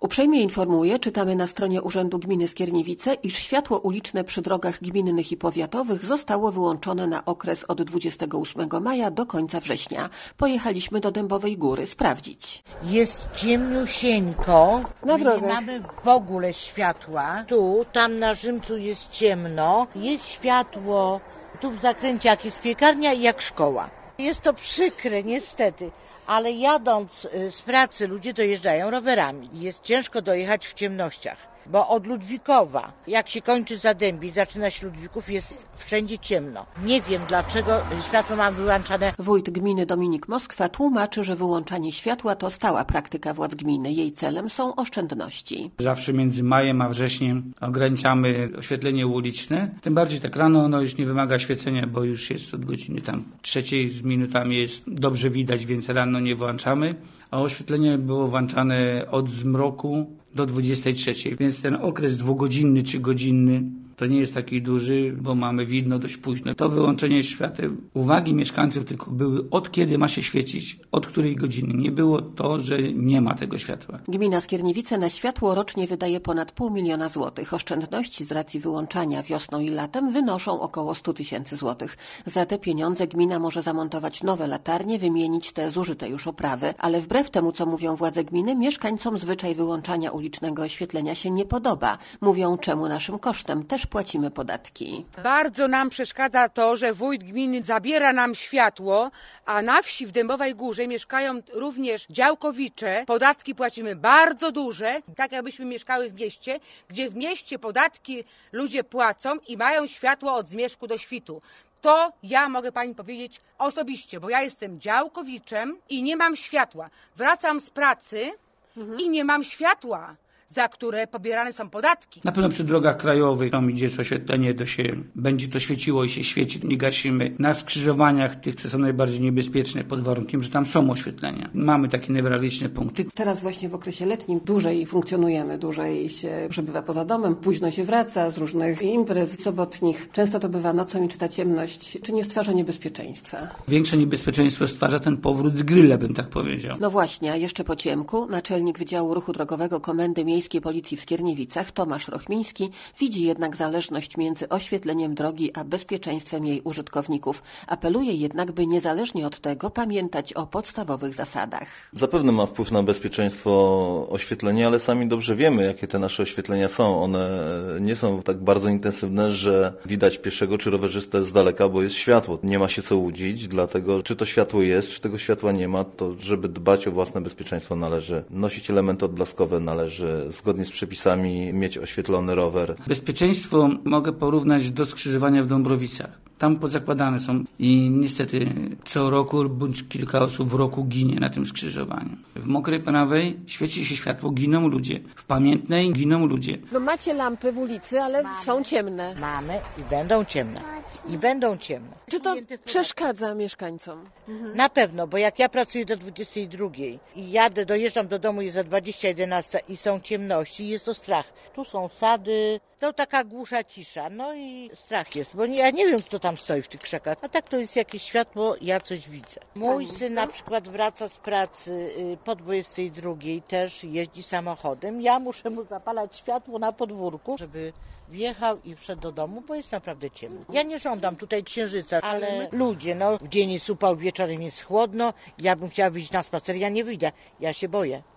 Uprzejmie informuję, czytamy na stronie Urzędu Gminy Skierniewice, iż światło uliczne przy drogach gminnych i powiatowych zostało wyłączone na okres od 28 maja do końca września. Pojechaliśmy do Dębowej Góry sprawdzić. Jest ciemniusieńko, Na drogach. Nie mamy w ogóle światła. Tam na Rzymcu jest ciemno, jest światło, tu w zakręcie jak jest piekarnia i jak szkoła. Jest to przykre niestety, ale jadąc z pracy ludzie dojeżdżają rowerami. Jest ciężko dojechać w ciemnościach, bo od Ludwikowa, jak się kończy Zadębie i zaczyna się Ludwików, jest wszędzie ciemno. Nie wiem dlaczego światło mam wyłączane. Wójt gminy Dominik Moskwa tłumaczy, że wyłączanie światła to stała praktyka władz gminy. Jej celem są oszczędności. Zawsze między majem a wrześniem ograniczamy oświetlenie uliczne. Tym bardziej tak rano ono już nie wymaga świecenia, bo już jest od godziny tam 3 z minutami jest dobrze widać, więc rano nie włączamy. A oświetlenie było włączane od zmroku do 23, więc ten okres 2-godzinny czy godzinny to nie jest taki duży, bo mamy widno dość późno. To wyłączenie świateł, uwagi mieszkańców tylko były od kiedy ma się świecić, od której godziny. Nie było to, że nie ma tego światła. Gmina Skierniewice na światło rocznie wydaje ponad 500 000 złotych. Oszczędności z racji wyłączania wiosną i latem wynoszą około 100 000 złotych. Za te pieniądze gmina może zamontować nowe latarnie, wymienić te zużyte już oprawy, ale wbrew temu, co mówią władze gminy, mieszkańcom zwyczaj wyłączania ulicznego oświetlenia się nie podoba. Mówią, czemu naszym kosztem też płacimy podatki. Bardzo nam przeszkadza to, że wójt gminy zabiera nam światło, a na wsi w Dębowej Górze mieszkają również działkowicze. Podatki płacimy bardzo duże, tak jakbyśmy mieszkały w mieście, gdzie w mieście podatki ludzie płacą i mają światło od zmierzchu do świtu. To ja mogę pani powiedzieć osobiście, bo ja jestem działkowiczem i nie mam światła. Wracam z pracy i nie mam światła, za które pobierane są podatki. Na pewno przy drogach krajowych, tam gdzie jest oświetlenie, będzie to świeciło i się świeci, nie gasimy. Na skrzyżowaniach tych, co są najbardziej niebezpieczne, pod warunkiem, że tam są oświetlenia. Mamy takie newralgiczne punkty. Teraz właśnie w okresie letnim dłużej funkcjonujemy, dłużej się przebywa poza domem, późno się wraca z różnych imprez sobotnich. Często to bywa nocą i czy ta ciemność, czy nie stwarza niebezpieczeństwa? Większe niebezpieczeństwo stwarza ten powrót z grilla, bym tak powiedział. No właśnie, a jeszcze po ciemku naczelnik Wydziału Ruchu Drogowego Komendy Miejskiej Policji w Skierniewicach, Tomasz Rochmiński, widzi jednak zależność między oświetleniem drogi a bezpieczeństwem jej użytkowników. Apeluje jednak, by niezależnie od tego pamiętać o podstawowych zasadach. Zapewne ma wpływ na bezpieczeństwo oświetlenie, ale sami dobrze wiemy, jakie te nasze oświetlenia są. One nie są tak bardzo intensywne, że widać pieszego czy rowerzystę z daleka, bo jest światło. Nie ma się co łudzić, dlatego czy to światło jest, czy tego światła nie ma, to żeby dbać o własne bezpieczeństwo należy nosić elementy odblaskowe, należy zgodnie z przepisami mieć oświetlony rower. Bezpieczeństwo mogę porównać do skrzyżowania w Dąbrowicach. Tam pozakładane są i niestety co roku bądź kilka osób w roku ginie na tym skrzyżowaniu. W Mokrej Prawej świeci się światło, giną ludzie. W Pamiętnej giną ludzie. No macie lampy w ulicy, ale są ciemne. Mamy i będą ciemne. I będą ciemne. Czy to przeszkadza mieszkańcom? Na pewno, bo jak ja pracuję do 22 i dojeżdżam do domu, jest za 20:11 i są ciemności, jest to strach. Tu są sady, to taka głusza cisza, no i strach jest, bo ja nie wiem, kto tam stoi w tych krzakach. A tak to jest jakieś światło, ja coś widzę. Mój syn na przykład wraca z pracy po 22, też jeździ samochodem. Ja muszę mu zapalać światło na podwórku, żeby wjechał i wszedł do domu, bo jest naprawdę ciemno. Ja nie żądam tutaj księżyca, ale ludzie, w dzień jest upał, wieczorem jest chłodno, ja bym chciała wyjść na spacer, ja nie wyjdę, ja się boję.